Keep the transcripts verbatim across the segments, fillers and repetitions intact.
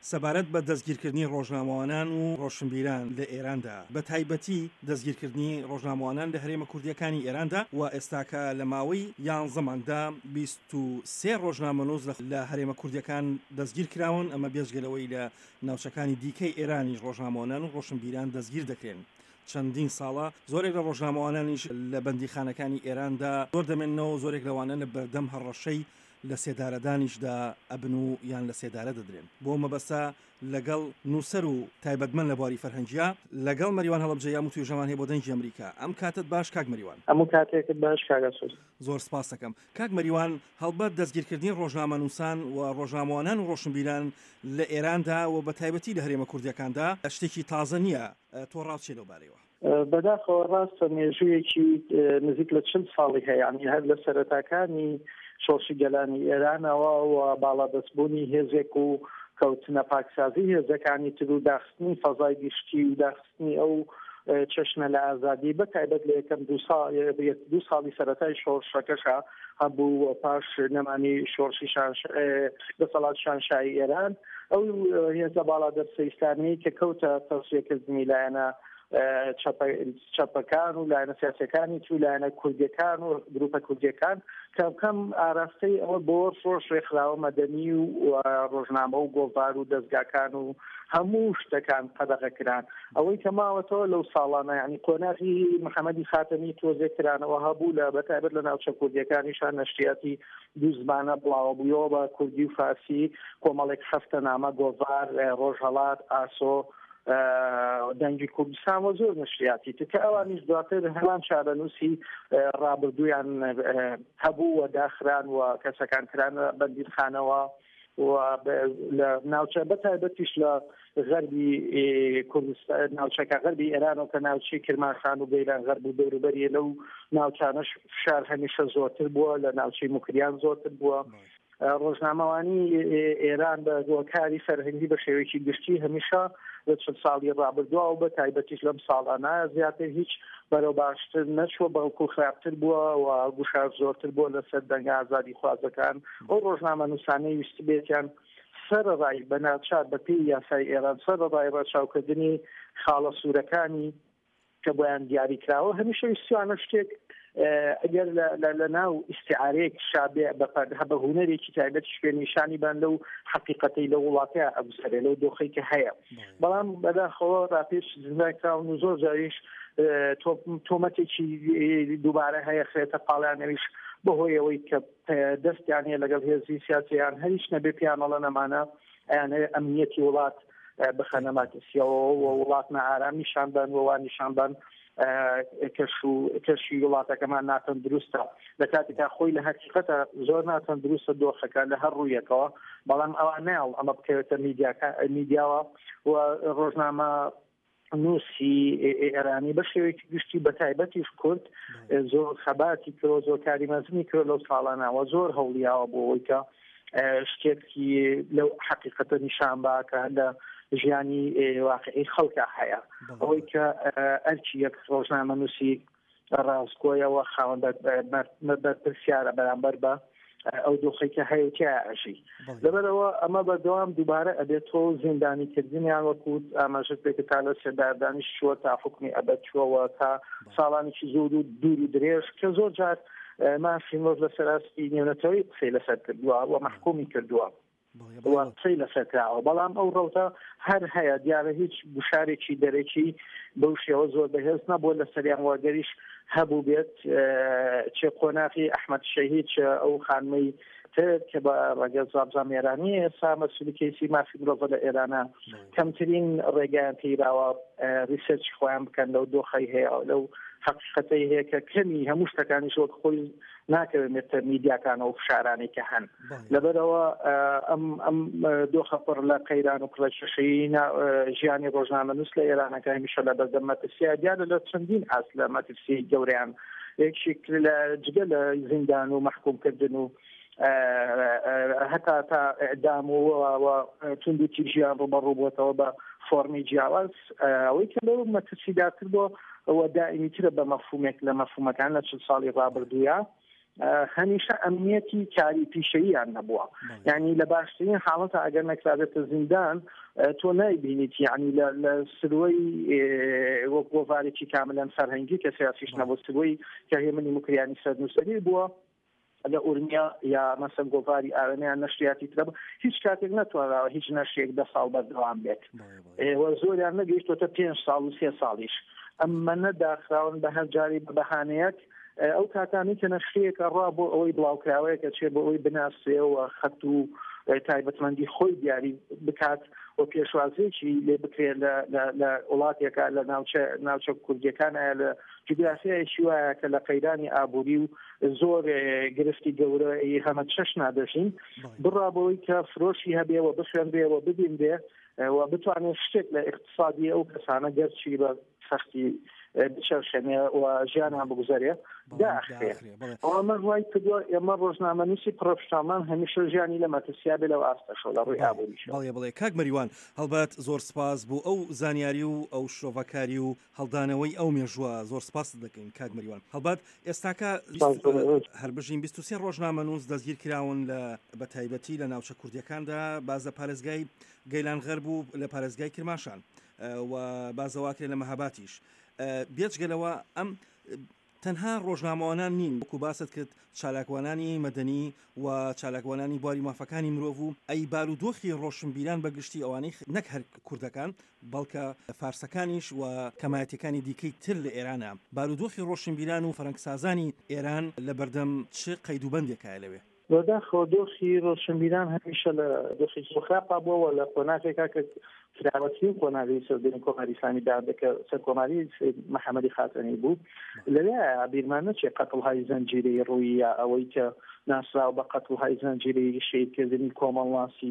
سەبارەت بە دەستگیرکردنی ڕۆژنامەوانان و ڕۆشنبیران لە ئێراندا بە تایبەتی دەستگیرکردنی ڕۆژنامەوانان لە هەرێمە کوردیەکانی ئێراندا و ئێستاکە لە ماوەی یانزە مانگدا بیست و سێ ڕۆژنامەنووس لە هەرێمە کوردیەکان دەستگیر کراون. ئەمە بێژگەلەوەی لە ناوچەکانی دیکەی ئێرانیش ڕۆژنامەوانان و ڕۆشنبیران دەستگیر دەکرێن. چەندین ساڵە زۆرێک لە ڕۆژنامەوانانیش لە بەندیخانەکانی ئێراندا زۆر دەمێنەوە، زۆرێک لەوانە لە بەردەم هەڕەشەی لە سێدارەدانیشدا ئەبن و یان لە سێدارە دەدرێن. بۆ مەبەستە لەگەڵ نووسەر و تایبەتمەند لە بواری فەرهەنگیە لەگەڵ مەریوان هەڵەبجەیە و توێژەوان هەیە بۆ دەنگی ئەمریکا. ئەم کاتت باش کاک مەریوان. هەموو کاتێکت باش کاگەسوس. زۆر سپاس دەکەم. کاک مەریوان، هەڵبەت دەستگیرکردنی ڕۆژنامەنووسان و ڕۆژنامەوانان و ڕۆشنبیران لە ئێراندا و بە تایبەتی لە هەرێمە کوردیەکاندا شتێکی تازە نییە. تۆ ڕاوچێ لەو بارەیەوە؟ بەداخەوە ڕاستە مێژوویەکی نزیک لە چل ساڵی هەیە، ینی هەر لە سەرەتاکانی شۆڕشی گەلانی ئێرانەوە و باڵادەستبوونی هێزێک و کەوتنە پاکسازی هێزەکانی تر و داخستنی فەزای گشتی و داخستنی ئەو چەشنە لە ئازادی بە تایبەت لە یەکەم دوو ساڵی سەرەتای شۆڕشەکەشە هەبوو پاش نەمانی شۆڕشی دەسەڵات شانشایی ئێران. ئەو هێزە باڵادەست ئیسلامی کە کەوتە تەوسیەکردنی لایەنە چەپەکان و لایەنە سیاسەکانی تو لایەنە کوردیەکان و گروپە کوردیەکان کەمکەم ئاراستەی ئەوە بۆ ڕۆژ ڕێکخراوە مەدەنی و ڕۆژنامە و گۆڤار و دەستگاکان و هەموو شتەکان قەدەغەکران. ئەوەی کە ماوەتەوە لەو ساڵانە یعنی کۆناغی محەممەدی خاتەمی تۆزێکرانەوە هەبوو لە بەتایبەت لە ناوچە کوردیەکانیشان نەشریاتی دوو زمانە بڵاوە بوویەوە بە کوردی و فارسی، کۆمەڵێک هەفتە نامە گۆڤار، ڕۆژهەڵات، ئاسۆ، دەنگی کوردستان و زۆر نشریاتی تکە ئەوانیش دواتر هەمان چارەنووسی ڕابردوویان هەبوو و داخران و کەسەکان کران بەندیخانەوە و لە ناوچە بەتایبەتیش لە غەربی کوردستان، ناوچەکە غەربی ئێرانەوە کە ناوچەی کرماشان و گەیلان غەرب و دەوروبەریە، لەو ناوچانەش فشار هەمیشە زۆرتر بووە، لە ناوچەی موکریان زۆرتر بووە. ڕۆژنامەوانی ئێران بە گۆکاری فەرهەنگی بە شێوەیەکی گشتی هەمیشە لە چەند ساڵی ڕابردووە و بە تایبەتیش لەم ساڵانە زیاتر هیچ بەرەو باشتر نەچوە، بەڵکو خراپتر بووە و گوشار زۆرتر بووە لەسەر دەنگە ئازادی خوازەکان. ئەو ڕۆژنامەنووسانەی ویستی بێتیان سەرڕای بە ناچار بە پێی یاسای ئێران سەرڕای ڕەچاوکردنی خاڵە سوورەکانی کە بۆیان دیاری کراوە هەمیشە ویستیانە شتێک ئەگەر لە ناو ئیستیعارەیەک شابێ بە هونەرێکی تایبەت شوێنیشانی بان لەو حەقیقەتەی لە وڵاتەیە ئەبزارێ لەو دۆخەی کە هەیە. بەڵام بەداخەوە ڕاپێش زیندانکراون و زۆر جاریش تۆمەتێکی دووبارە هەیە خرێتە پاڵیانەویش بەهۆی ئەوەی کە دەستیان هەیە لەگەڵ هێزی سیاسییان هەریش نەبێ پیانەڵە نەمانە ئەیانە ئەمنیەتی وڵات بخەنە ماتسیەوە و وڵات نەئارامیشان بن وەوانیشان بن کەشی وڵاتەکەمان ناتەن دروستە لە کاتێکا خۆی لە حەقیقەتە زۆر ناتەن دروستە دۆخەکە لە هەر ڕوویەکەوە. بەڵام ئەوان ناڵ ئەمە بکەوێتە میدیاوە و ڕۆژنامە نووسی ئێرانی بە شێوەیەکی گشتی بە تایبەتیش کورد زۆر خەباتی کرۆ زۆر کاری مەزنی کرۆ لەو ساڵانەوە زۆر هەوڵیاوە بۆ ئەوەی کە شتێکی لەو حەقیقەتە نیشان با کە لە ژیانی واقعی خەڵکە هەیە. ئەوەی کە ئەرکی یەک ڕۆژنامەنووسی ڕاستگۆیەوە خاوەندە بەرپرسیارە بەرامبەر بە ئەو دۆخەی کە هەیە و تیاژی. لەبەرەوە ئەمە بەردەوام دووبارە ئەبێتەوە زیندانیکردنیان وەکوت ئاماژت بێت تا لە سێداردانیش چووە تا حکمی ئەبەد چووەوە تا ساڵانێکی زۆر و دوور و درێژ کە زۆر جار مافی مۆز لە سەراستی نێونەتەوەی قسەی لەسەر کردووە و محکومی کردووە قسەی لەسەر کراوە. بەڵام ئەو ڕەوتە هەر هەیە دیارە هیچ گوشارێکی دەرەکی بەو شێوە زۆر بەهێز نەبووە لە سەریان وەرگەریش هەبوو بێت چێ قۆناغی ئەحمەد شەهید ئەو خانمەی تر کە بە ڕێگە زابزام ئێرانی ئێستا مەسئولی کەیسی مافی مرۆڤ لە ئێرانە کەمترین ڕێگەیان پێیراوە ریسێرچ خۆیان بکەن لەو دۆخەی هەیە لەو حقیقەتەی هەیە کە کەمی هەموو شتەکانی شۆک خۆی ناکەوێتە میدیاکانە و فشارانی کە هەن. لەبەرەوە ئەم ئەم دۆخە پڕ لە قەیران و پڕەچەشەی ژیانی ڕۆژنامەنووس لە ئێرانەکە هەمیشە لە بەردەم مەترسیە دیارە لە چەندین ئاست لە مەترسی گەورەیان یەکێک لە جگە لە زیندان و محکومکردن و هەتا تا ئەعدام و توندوتی ژیان ڕوبەڕوو بووەتەوە بە فۆرمی جیاواز ئەوەی کە لەو مەترسیداتر بۆ ئەوە دائیمیترە بە مەفهومێک لە مەفهومەکان لە چل ساڵی ڕابردوویە هەمیشە ئەمنیەتی کاری پیشەییان نەبووە یعنی لە باشترین حاڵەتە ئەگەر نەکرابێتە زیندان تۆ نایبینیت یعنی لە سروەی وەک گۆڤارێکی کاملەن فەرهەنگی کە سیاسیش نەبوو سروەی کە هێمنی مکریانی سەرنووسەری بووە لە ئورمیا یا مەسەن گۆڤاری ئاوێنیان نەشریاتی ترە هیچ کاتێک نەتوانراوە هیچ نەشێک دە ساڵ بەردەوام بێت وە زۆریان نەگەیشتوتە پێنج ساڵ و سێ ساڵیش ئەمە نەداخراون بە هەر جاری بە بەهانەیەک ئەو کاتانی کە نەشریەکە ڕوا بۆ ئەوەی بڵاوکراوەیە کە چێ بۆ ئەوەی بناسێەوە خەت و تایبەتمەندی خۆی دیاری بکات و پێشوازێکی لێ بکرێت لە وڵاتێکە لە ناوچە کوردیەکانە لە جوگرافیایشی وایە کە لە قەیرانی ئابووری و زۆر گرفتی گەورە هەمە چەش نادەژین بڕابەوەی کە فرۆشی هەبێەوە بخوێنبێەوە ببین بێ و بتوانێت شتێک لە اقتصادی ئەو کەسانە گەرچی بە سەختی بچەرشێنێ و ژیانیان بگوزارێ داخرێ ئەمە ڕوای کردووە ئێمە ڕۆژنامەنووسی پرۆفشناڵمان هەمیشە ژیانی لە مەترسیا بێ لەو ئاستەشەوە لە ڕووی ئابووریشە بەڵێ بڵێ کاک مەریوان هەڵبەت زۆر سپاس بوو ئەو زانیاری و ئەو شۆڤەکاری و هەڵدانەوەی ئەو مێژووە زۆر سپاس دەکەین کاک مەریوان هەڵبەت ئێستاکە هەربژین بیست و سێ ڕۆژنامەنووس دەستگیر کراون لە بەتایبەتی لە ناوچە کوردیەکاندا بازە پارێزگای گەیلان غەرب بوو لە پارێزگای کرماشان و بازەواکرێ لە مەهاباتیش بێجگەلەوە ئەم تەنها ڕۆژنامەوانان نین وەکو باست کرد چالاکوانانی مەدەنی و چالاکوانانی بواری مافەکانی مرۆڤ و ئەی بارودۆخی ڕۆشنبیران بەگشتی ئەوانەی نەک هەر کوردەکان بەڵکە فارسەکانیش و کەمایەتەکانی دیکەی تر لە ئێرانە بارودۆخی ڕۆشنبیران و فەرەنگسازانی ئێران لە بەردەم چ قەیدوبەندێکایە لەوێ وەداخەوە دۆخی ڕۆشنبیران هەمیشە لە دۆخی سوخراپا بووەوە لە قۆناغێکا کە فراوەترین قۆناغی سەردەمی کۆماری ئیسلامیدا کە سەر کۆماری محەممەدی خاتەنی بوو لەوێ بیرمان نەچێت قەتڵهای زەنجیرەی ڕووی یا ئەوەی کە ناسراو بە قەتڵهای زەنجیرەی شەیدکردنی کۆمەڵناسی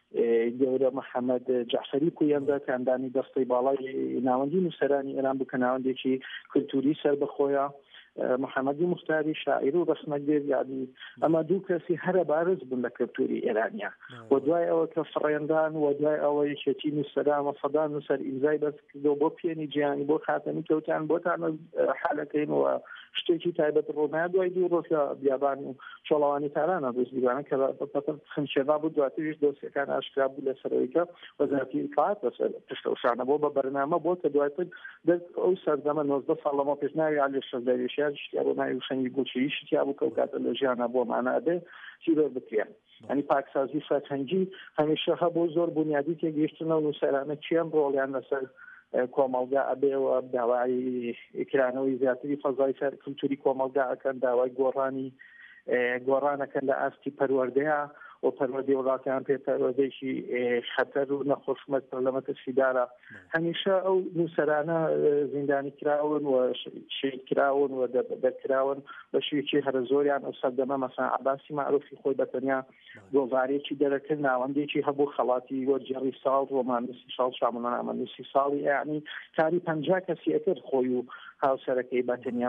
گەورە محەممەد جەعفەری کوێندا کاندانی دەستەی باڵای ناوەندی نووسەرانی ئێران بوو کە ناوەندێکی کولتوری سەر بەخۆیە محەممەدی مختاری شاعیر و ڕسمەگەر یادی ئەمە دوو کەسی هەرە بارز بوون لە کەلتوری ئێرانیا و دوای ئەوە کە فڕێندان و دوای ئەوەی شێتی نووسەران و سەدان نووسەر ئیمزای بەس کردەوە بۆ پێنی جیهانی بۆ خاتەمی کەوتیان بۆتانە حالەکەین و شتێکی تایبەت ڕۆنایە دوای دوو ڕۆژە بیابان و چۆڵەوانی تارانە دۆزیوانە کە خنچێبا بوو دواتریش دۆسیەکان ئاشکرا بوو لەسەرەوەیکە وەزارەتی ئیطلاعات بەسەر پشتە وشانە بۆ بە بەرنامە بۆ کە دواتر ئەو سەردەمە نۆزدە ساڵ لەمە پێش ناوی عەلی شەردەریشیان شتیا بۆ ناوی وشەنگی گوڵچی شتیا بوو کەوتاتە لە ژیانە بۆ مانابێ چیرۆ بکرێن ینی پاکسازی فەرهەنگی هەمیشە هەبوو زۆر بنیادی تێگەیشتنە و نووسەرانە چیان ڕۆڵیان لەسەر کۆمەڵگا ئەبێەوە داوای ئیکرانەوەی زیاتری فەزای کولتوری کۆمەڵگا ئەکەن داوای گۆڕانی گۆڕانەکەن لە ئاستی پەروەردەیە و پەروەردەی وڵاتیان پێ پەروەردەیەکی خەتەر و نەخۆشمەت پەرلەمەتە سیدارە هەمیشە ئەو نووسەرانە زیندانی کراون و شەید کراون و دەرکراون بە شێوەیەکی هەرە زۆریان ئەو سەردەمە مەسەڵەن عەباسی مەعروفی خۆی بەتەنیا گۆڤارێکی دەرەکرد ناوەندێکی هەبوو خەڵاتی وەرجێڕی ساڵ ڕۆماننووسی ساڵ شامۆنامەنووسی ساڵی یعنی کاری پەنجا کەسی ئەکرد خۆی و هاوسەرەکەی بەتەنیا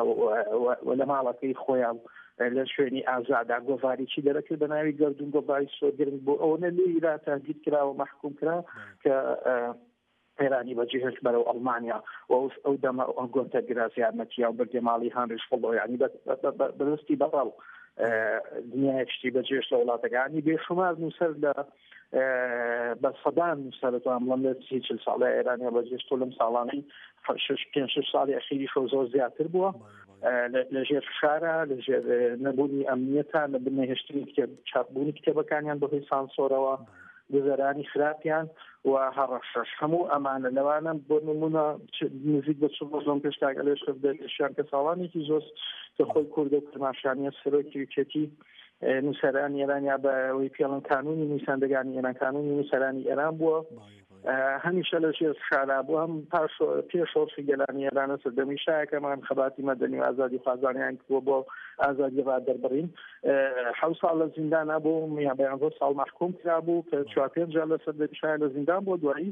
و لە ماڵەکەی خۆیان لە شوێنی ئازادا گۆڤارێکی دەرەکرد بە ناوی گەردون گۆڤاری سۆگرنگ بۆ ئەوە لێ ئیرا تاگید کرا و مەحکوم کرا کە ئێرانی بەجێهێشت بەرەو ئەڵمانیا و ئەو دەمە ئەو گۆتە گرازیارمەتیا و بەردێ ماڵی هانریش فڵۆ ینی بەدەستی بەڕاو دنیایشتی بەجێش لە وڵاتەکانی بێشمار نووسەر لە بە سەدان نووسەرەوە بڵم لە سی چل ساڵی ئێرانیا بەجێشت لەم ساڵانەی پێنج شەش ساڵی ئەخیریشە زۆر زیاتر بووە لەژێر فشارە لەژێر نەبوونی ئەمنیەتان لە بنەهێشتنی کتێب چاپبوونی کتێبەکانیان بەهۆی سانسۆرەوە گوزەرانی خراپیان و هەڕەشەش هەموو ئەمانە لەوانە بۆ نمونە نزیک بە چوار ڕۆژ پێشتاگە لێش دەشیان کە ساڵانێکی زۆر کە خۆی کوردە و کرماشانیە سەرۆکی وچێتی نووسەرانی ئێرانیا بەوەی پێڵەن کانونی نووسندەکانی ئێران کانونی نووسەرانی ئێران بووە هەمیشە لە ژێر شارا بوو هەم پاش پێشۆڵی گەلانی ئێرانە سەردەمی شایەکەمان خەباتی مەدەنی و ئازادی خوازانیان کردووە بۆ ئازادی ڕا دەربڕین حەوت ساڵ لە زیندانە بوو یا بەیانزۆ ساڵ مەحکوم کرا بوو کە چوار پێنج جار لە سەردەمی شایە لە زیندان بۆ دوایی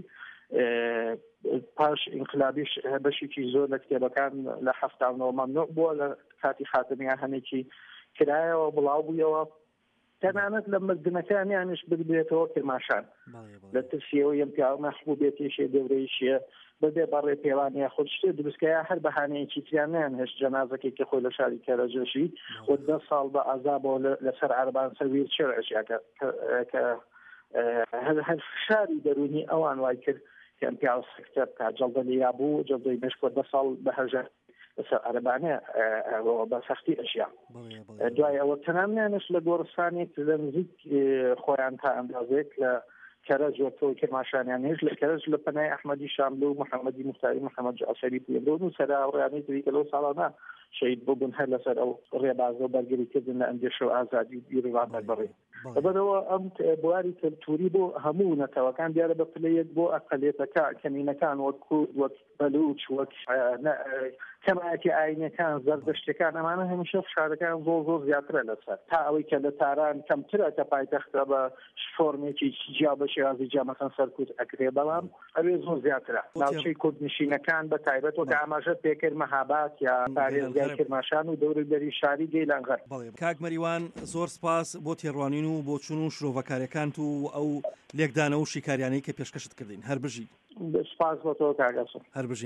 پاش ئینقلابیش بەشێکی زۆر لە کتێبەکان لە هەفتانەوە مەمنوع بووە لە کاتی خاتمیان هەمێکی کرایەوە بڵاو بوویەوە تەنانەت لە مردنەکانیانش ببێتەوە کرماشان لە ترسیەوە یەم پیاوە مەحبوو بێتێشێ دەورەیشیە بەبێ بەڕێ پێوانیا خۆ شتێ دروستکەیە هەر بەهانەیەکی تریانیان هێشت جەنازەکەی کە خۆی لە شاری کەرەجەشی و دە ساڵ بە ئازابەوە لەسەر عەربان سەر چێڕەشیا کە هەر شاری دەرونی ئەوان وای کرد کە ئەم پیاوە سەکتەر تا جەڵدە لێیا بوو جەڵدەی مشکۆ دە ساڵ بە هەژار لەسەر عەربانە بە سەختی ئەژیا دوای ئەوە تەنانیانش لە گۆڕستانێک لە نزیک خۆیان تا ئەندازێک لە کەرەج وەکەوەی کرماشانیان هێش لە کەرەج لە پەنای ئەحمەدی شاملو و محەممەدی موختاری محەممەد جعفەری پێدۆن و سەراڕیانەی دیکە لەو ساڵانە شەید ببوون هەر لەسەر ئەو ڕێبازە و بەرگریکردن لە ئەندێشە و ئازادی و بیرروان بەڕێ لەبەرەوە ئەم بواری کەلتوری بۆ هەموو نەتەوەکان دیارە بە پلەیەک بۆ ئەقەلێتەکە کەمینەکان وەک کورد وەک بەلوچ وەک کەمایەتی ئاینەکان زەردەشتەکان ئەمانە هەمیشە فشارەکان زۆر زۆر زیاترە لەسەر تا ئەوەی کە لە تاران کەمترە کە پایتەختە بە فۆرمێکی جیا بە شێوازی جامەکان سەرکوت ئەکرێ بەڵام ئەوێ زۆر زیاترە ناوچەی کوردنشینەکان بە تایبەت وەکە ئاماژە پێکرد مەهابات یا پارێزگای کرماشان و دەوروبەری شاری گەیلانغەر. کاک مەریوان زۆر سپاس بۆ تێڕوانین و بۆ چون و شرۆڤەکاریەکانت و ئەو لێکدانە و شیکاریانەی کە پێشکەشت کردین هەر بژی سپاس بۆ تۆ کاگەسم هەر بژی